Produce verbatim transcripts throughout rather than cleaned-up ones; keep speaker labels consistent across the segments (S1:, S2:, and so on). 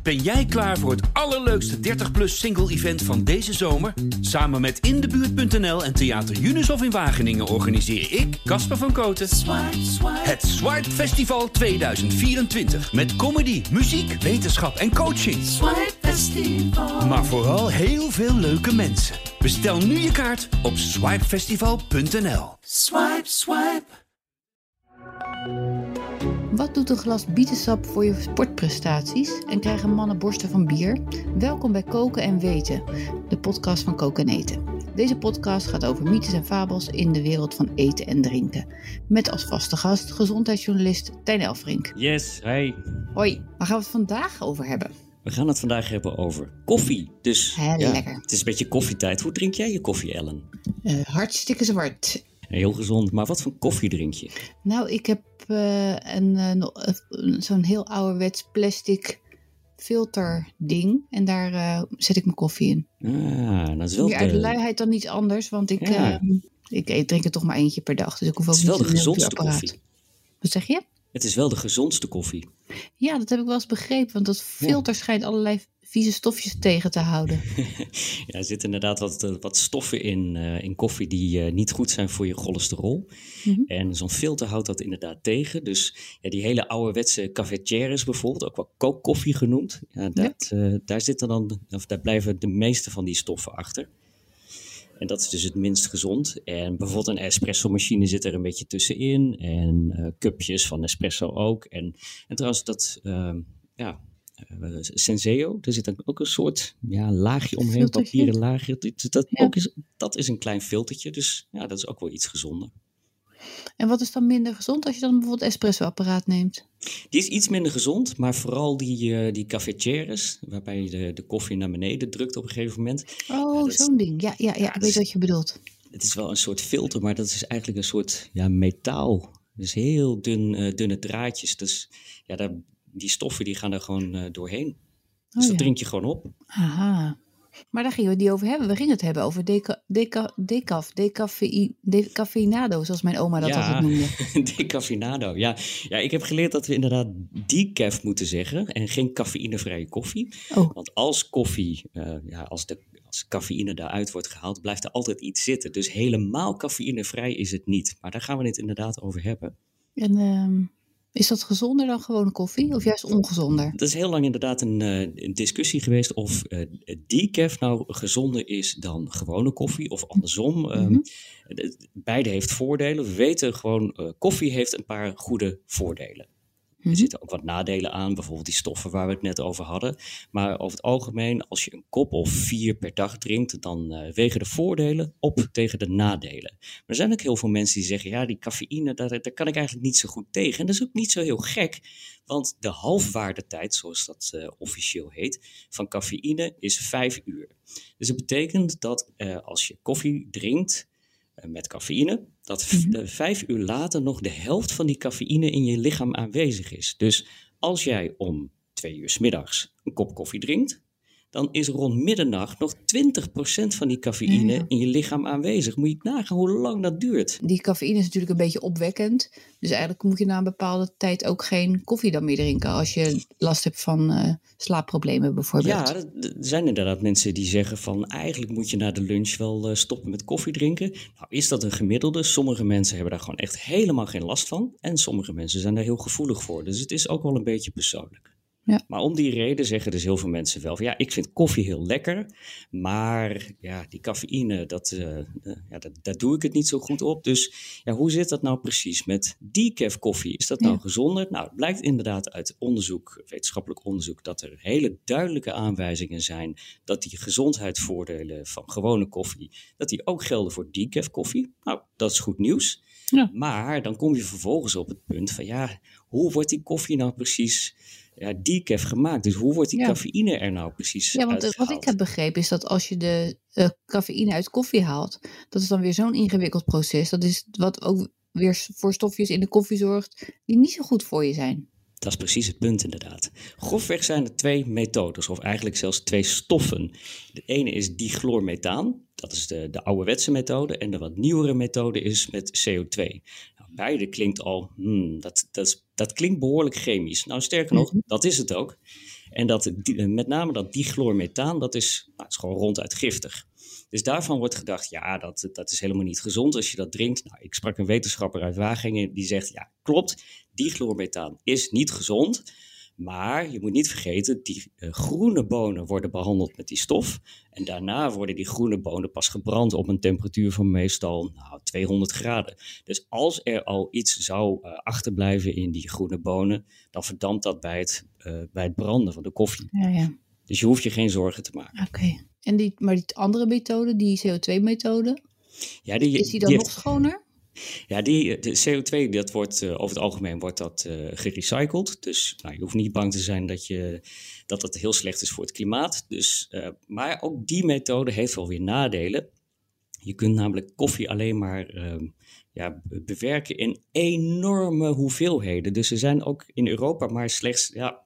S1: Ben jij klaar voor het allerleukste dertig plus single event van deze zomer? Samen met In de Buurt punt n l en Theater Junushof in Wageningen organiseer ik, Casper van Kooten, Swipe, Swipe. Het Swipe Festival tweeduizend vierentwintig. Met comedy, muziek, wetenschap en coaching. Swipe Festival. Maar vooral heel veel leuke mensen. Bestel nu je kaart op swipe festival punt n l. Swipe, swipe.
S2: Wat doet een glas bietensap voor je sportprestaties en krijgen mannen borsten van bier? Welkom bij Koken en Weten, de podcast van Koken en Eten. Deze podcast gaat over mythes en fabels in de wereld van eten en drinken. Met als vaste gast gezondheidsjournalist Tijn Elfrink.
S3: Yes, hi.
S2: Hoi, waar gaan we het vandaag over hebben?
S3: We gaan het vandaag hebben over koffie. Dus
S2: Heel
S3: ja,
S2: lekker.
S3: Het is een beetje koffietijd. Hoe drink jij je koffie, Ellen?
S2: Uh, hartstikke zwart.
S3: Heel gezond, maar wat voor koffie drink je?
S2: Nou, ik heb uh, een, uh, no, uh, zo'n heel ouderwets plastic filterding. En daar uh, zet ik mijn koffie in.
S3: Ah, dat is wel
S2: Meer uit de luiheid dan iets anders, want ik,
S3: ja.
S2: uh, ik, ik drink er toch maar eentje per dag. Dus ik hoef ook
S3: het is wel
S2: niet
S3: de gezondste
S2: apparaat.
S3: koffie.
S2: Wat zeg je?
S3: Het is wel de gezondste koffie.
S2: Ja, dat heb ik wel eens begrepen, want dat filter ja. schijnt allerlei vieze stofjes tegen te houden.
S3: Ja, er zitten inderdaad wat, wat stoffen in, uh, in koffie die uh, niet goed zijn voor je cholesterol. Mm-hmm. En zo'n filter houdt dat inderdaad tegen. Dus ja, die hele ouderwetse cafetières bijvoorbeeld, ook wel kookkoffie genoemd. Ja, dat, ja. Uh, daar, zitten dan, of daar blijven de meeste van die stoffen achter. En dat is dus het minst gezond. En bijvoorbeeld een espresso-machine zit er een beetje tussenin. En uh, cupjes van espresso ook. En, en trouwens dat, uh, ja... Uh, Senseo, er zit ook een soort ja, laagje omheen, filtertje. Papieren laagje. Dat, dat, ja. ook is, dat is een klein filtertje, dus ja, dat is ook wel iets gezonder.
S2: En wat is dan minder gezond als je dan bijvoorbeeld espresso-apparaat neemt?
S3: Die is iets minder gezond, maar vooral die, uh, die cafetières, waarbij je de, de koffie naar beneden drukt op een gegeven moment.
S2: Oh, ja, zo'n is, ding. Ja, ja, ja, ja ik weet is, wat je bedoelt.
S3: Het is wel een soort filter, maar dat is eigenlijk een soort ja, metaal. Dus heel dun, uh, dunne draadjes. Dus ja, daar... Die stoffen die gaan er gewoon uh, doorheen. Dus oh, dat ja. drink je gewoon op.
S2: Aha. Maar daar gingen we het niet over hebben. We gingen het hebben over deca, deca, decaf, decafei, decafeinado, zoals mijn oma dat
S3: ja,
S2: altijd noemde.
S3: Decafeinado, ja. Ja, ik heb geleerd dat we inderdaad decaf moeten zeggen en geen cafeïnevrije koffie.
S2: Oh.
S3: Want als koffie, uh, ja, als de als cafeïne daaruit wordt gehaald, blijft er altijd iets zitten. Dus helemaal cafeïnevrij is het niet. Maar daar gaan we het inderdaad over hebben.
S2: En... Um... Is dat gezonder dan gewone koffie of juist ongezonder?
S3: Dat is heel lang inderdaad een, uh, een discussie geweest of uh, decaf nou gezonder is dan gewone koffie of andersom. Mm-hmm. Uh, beide heeft voordelen. We weten gewoon, uh, koffie heeft een paar goede voordelen. Er mm-hmm. zitten ook wat nadelen aan, bijvoorbeeld die stoffen waar we het net over hadden. Maar over het algemeen, als je een kop of vier per dag drinkt, dan uh, wegen de voordelen op tegen de nadelen. Maar er zijn ook heel veel mensen die zeggen, ja, die cafeïne, daar, daar kan ik eigenlijk niet zo goed tegen. En dat is ook niet zo heel gek, want de halfwaardetijd, zoals dat uh, officieel heet, van cafeïne is vijf uur. Dus dat betekent dat uh, als je koffie drinkt, met cafeïne, dat mm-hmm. vijf uur later nog de helft van die cafeïne in je lichaam aanwezig is. Dus als jij om twee uur 's middags een kop koffie drinkt, dan is rond middernacht nog twintig procent van die cafeïne ja, ja. in je lichaam aanwezig. Moet je nagaan hoe lang dat duurt.
S2: Die cafeïne is natuurlijk een beetje opwekkend. Dus eigenlijk moet je na een bepaalde tijd ook geen koffie dan meer drinken. Als je last hebt van uh, slaapproblemen bijvoorbeeld.
S3: Ja, er zijn inderdaad mensen die zeggen van eigenlijk moet je na de lunch wel uh, stoppen met koffie drinken. Nou is dat een gemiddelde. Sommige mensen hebben daar gewoon echt helemaal geen last van. En sommige mensen zijn daar heel gevoelig voor. Dus het is ook wel een beetje persoonlijk. Ja. Maar om die reden zeggen dus heel veel mensen wel van ja, ik vind koffie heel lekker, maar ja, die cafeïne, dat, uh, uh, ja, dat, daar doe ik het niet zo goed op. Dus ja, hoe zit dat nou precies met decaf koffie? Is dat nou ja. gezonder? Nou, het blijkt inderdaad uit onderzoek, wetenschappelijk onderzoek, dat er hele duidelijke aanwijzingen zijn dat die gezondheidsvoordelen van gewone koffie, dat die ook gelden voor decaf koffie. Nou, dat is goed nieuws. Ja. Maar dan kom je vervolgens op het punt van ja, hoe wordt die koffie nou precies ja, decaf gemaakt? Dus hoe wordt die ja. cafeïne er nou precies
S2: Ja, want
S3: uitgehaald?
S2: Wat ik heb begrepen is dat als je de uh, cafeïne uit koffie haalt, dat is dan weer zo'n ingewikkeld proces. Dat is wat ook weer voor stofjes in de koffie zorgt die niet zo goed voor je zijn.
S3: Dat is precies het punt inderdaad. Grofweg zijn er twee methodes, of eigenlijk zelfs twee stoffen. De ene is dichlormethaan, dat is de, de ouderwetse methode. En de wat nieuwere methode is met C O twee. Nou, beide klinkt al, hmm, dat, dat, is, dat klinkt behoorlijk chemisch. Nou, sterker nog, dat is het ook. En dat, met name dat dichlormethaan, dat is, nou, is gewoon ronduit giftig. Dus daarvan wordt gedacht, ja, dat, dat is helemaal niet gezond als je dat drinkt. Nou, ik sprak een wetenschapper uit Wageningen die zegt, ja, klopt, dichlormethaan is niet gezond. Maar je moet niet vergeten, die uh, groene bonen worden behandeld met die stof. En daarna worden die groene bonen pas gebrand op een temperatuur van meestal nou, tweehonderd graden. Dus als er al iets zou uh, achterblijven in die groene bonen, dan verdampt dat bij het, uh, bij het branden van de koffie.
S2: Ja, ja.
S3: Dus je hoeft je geen zorgen te maken.
S2: Oké. Okay. En die, maar die andere methode, die C O twee methode,
S3: ja, die,
S2: is die dan
S3: die
S2: nog
S3: heeft,
S2: schoner?
S3: Ja, die, de C O twee, dat wordt, uh, over het algemeen wordt dat uh, gerecycled. Dus nou, je hoeft niet bang te zijn dat, je, dat het heel slecht is voor het klimaat. Dus, uh, maar ook die methode heeft wel weer nadelen. Je kunt namelijk koffie alleen maar uh, ja, bewerken in enorme hoeveelheden. Dus er zijn ook in Europa maar slechts ja,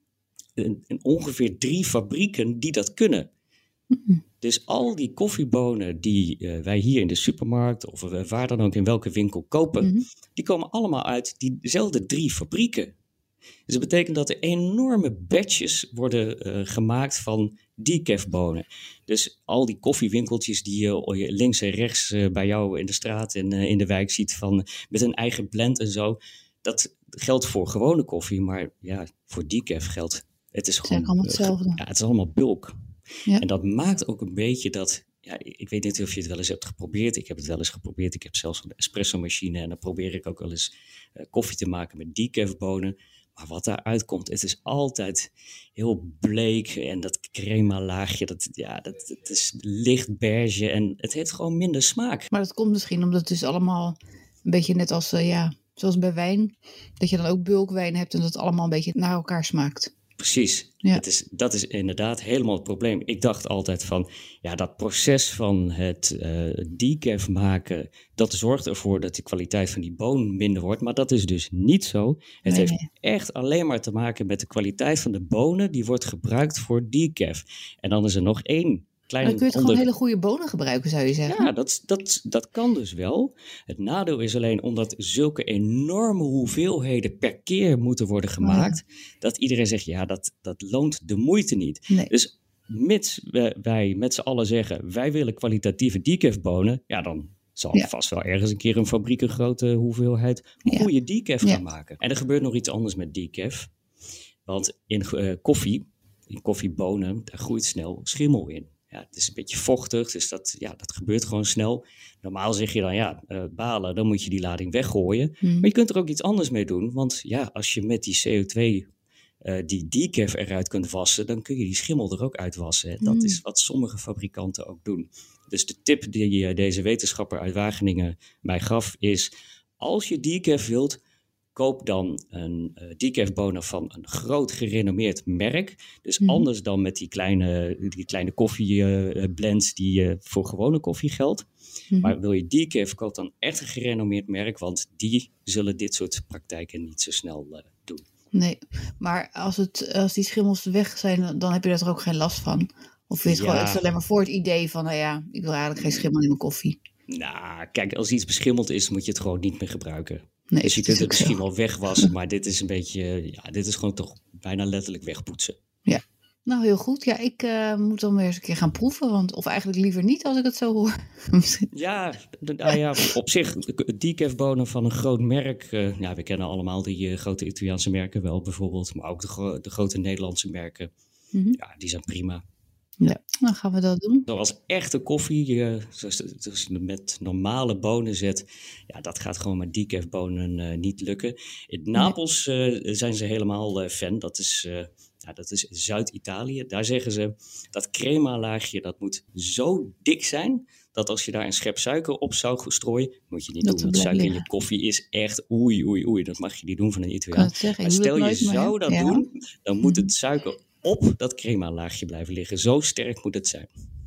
S3: een, een ongeveer drie fabrieken die dat kunnen. Mm-hmm. Dus al die koffiebonen die uh, wij hier in de supermarkt of uh, waar dan ook in welke winkel kopen, mm-hmm. die komen allemaal uit diezelfde drie fabrieken. Dus dat betekent dat er enorme batches worden uh, gemaakt van decaf-bonen. Dus al die koffiewinkeltjes die je links en rechts uh, bij jou in de straat en uh, in de wijk ziet van, met een eigen blend en zo, dat geldt voor gewone koffie, maar ja, voor decaf geldt. Het is gewoon,
S2: het is allemaal hetzelfde.
S3: Uh, ja, het is allemaal bulk.
S2: Ja.
S3: En dat maakt ook een beetje dat, ja, ik weet niet of je het wel eens hebt geprobeerd. Ik heb het wel eens geprobeerd. Ik heb zelfs een espresso-machine en dan probeer ik ook wel eens uh, koffie te maken met decaf-bonen. Maar wat daaruit komt, het is altijd heel bleek en dat crema-laagje, dat, ja, dat, dat is licht beige en het heeft gewoon minder smaak.
S2: Maar dat komt misschien omdat het dus allemaal een beetje net als, uh, ja, zoals bij wijn, dat je dan ook bulkwijn hebt en dat het allemaal een beetje naar elkaar smaakt.
S3: Precies, ja. het is, dat is inderdaad helemaal het probleem. Ik dacht altijd van, ja, dat proces van het uh, decaf maken, dat zorgt ervoor dat de kwaliteit van die boon minder wordt. Maar dat is dus niet zo. Het nee, heeft nee. echt alleen maar te maken met de kwaliteit van de bonen die wordt gebruikt voor decaf. En dan is er nog één.
S2: Dan kun je het onder... gewoon hele goede bonen gebruiken, zou je zeggen?
S3: Ja, dat, dat, dat kan dus wel. Het nadeel is alleen omdat zulke enorme hoeveelheden per keer moeten worden gemaakt, oh ja. dat iedereen zegt, ja, dat, dat loont de moeite niet. Nee. Dus mits wij met z'n allen zeggen, wij willen kwalitatieve decaf-bonen, ja, dan zal ja. vast wel ergens een keer een fabriek een grote hoeveelheid goede ja. decaf gaan ja. maken. En er gebeurt nog iets anders met decaf. Want in uh, koffie, in koffiebonen, daar groeit snel schimmel in. Ja, het is een beetje vochtig, dus dat, ja, dat gebeurt gewoon snel. Normaal zeg je dan, ja, uh, balen, dan moet je die lading weggooien. Hmm. Maar je kunt er ook iets anders mee doen. Want ja, als je met die C O twee uh, die decaf eruit kunt wassen, dan kun je die schimmel er ook uit wassen. Hè. Dat hmm. is wat sommige fabrikanten ook doen. Dus de tip die uh, deze wetenschapper uit Wageningen mij gaf is, als je decaf wilt, koop dan een uh, decaf-bonen van een groot gerenommeerd merk. Dus mm-hmm. anders dan met die kleine, die kleine koffieblends uh, die uh, voor gewone koffie geldt. Mm-hmm. Maar wil je decaf, koop dan echt een gerenommeerd merk, want die zullen dit soort praktijken niet zo snel uh, doen.
S2: Nee, maar als, het, als die schimmels weg zijn, dan heb je er ook geen last van? Of vind je het ja. gewoon alleen maar voor het idee van, nou ja, ik wil eigenlijk geen schimmel in mijn koffie?
S3: Nou, kijk, als iets beschimmeld is, moet je het gewoon niet meer gebruiken.
S2: Nee,
S3: dus je kunt het misschien
S2: zo.
S3: wel wegwassen, maar dit is een beetje, ja, dit is gewoon toch bijna letterlijk wegpoetsen.
S2: Ja, nou heel goed. Ja, ik uh, moet dan weer eens een keer gaan proeven, want, of eigenlijk liever niet als ik het zo hoor.
S3: ja, nou ja, op zich, decaf-bonen van een groot merk, uh, ja, we kennen allemaal die uh, grote Italiaanse merken wel bijvoorbeeld, maar ook de, gro- de grote Nederlandse merken, mm-hmm. ja, die zijn prima.
S2: Ja, dan gaan we dat doen.
S3: Zoals echte koffie, uh, zoals je met normale bonen zet, ja, dat gaat gewoon met decaf-bonen uh, niet lukken. In Napels uh, zijn ze helemaal uh, fan. Dat is, uh, ja, dat is Zuid-Italië. Daar zeggen ze dat crema-laagje, dat moet zo dik zijn, dat als je daar een schep suiker op zou strooien, moet je niet dat doen. Want suiker liggen. In je koffie is echt oei, oei, oei. Dat mag je niet doen van een Italiaan. Maar stel je zou dat ja. doen, dan moet het suiker op dat crema-laagje blijven liggen. Zo sterk moet het zijn.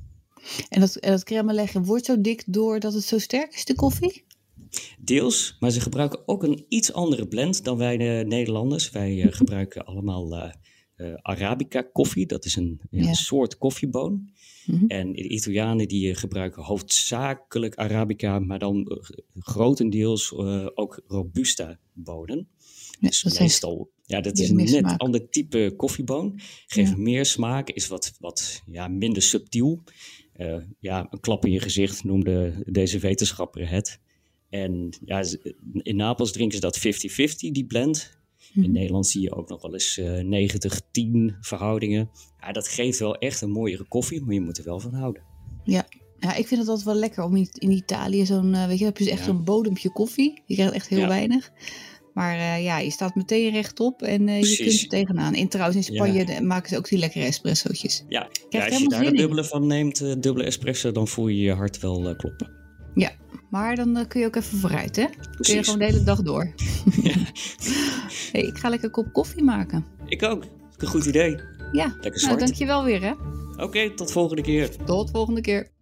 S2: En dat, en dat crema-laagje wordt zo dik doordat het zo sterk is, de koffie?
S3: Deels, maar ze gebruiken ook een iets andere blend dan wij de Nederlanders. Wij uh, gebruiken allemaal uh, uh, Arabica koffie. Dat is een, ja, ja. een soort koffieboon. Mm-hmm. En de Italianen die uh, gebruiken hoofdzakelijk Arabica, maar dan uh, grotendeels uh, ook Robusta bonen. Ja, dus meestal Ja, dat is een net smaak. Ander type koffieboon. Geeft ja. meer smaak, is wat, wat ja, minder subtiel. Uh, ja, een klap in je gezicht noemde deze wetenschapper het. En ja, in Napels drinken ze dat vijftig vijftig, die blend. In hmm. Nederland zie je ook nog wel eens uh, negentig tien verhoudingen. Ja, dat geeft wel echt een mooiere koffie, maar je moet er wel van houden.
S2: Ja, ja ik vind het altijd wel lekker om in, in Italië zo'n, uh, weet je, heb je echt ja. zo'n bodempje koffie. Je krijgt echt heel ja. weinig. Maar uh, ja, je staat meteen rechtop en uh, je kunt er tegenaan. En trouwens in Spanje ja. maken ze ook die lekkere espressootjes.
S3: Ja, ja als je daar de dubbele van neemt, uh, dubbele espresso, dan voel je je hart wel uh, kloppen.
S2: Ja, maar dan uh, kun je ook even vooruit, hè? Precies. Kun je gewoon de hele dag door. Ja. Hey, ik ga lekker een kop koffie maken.
S3: Ik ook. Een goed idee.
S2: Ja, lekker zwart. Nou, dankjewel weer, hè?
S3: Oké, okay, tot volgende keer.
S2: Tot volgende keer.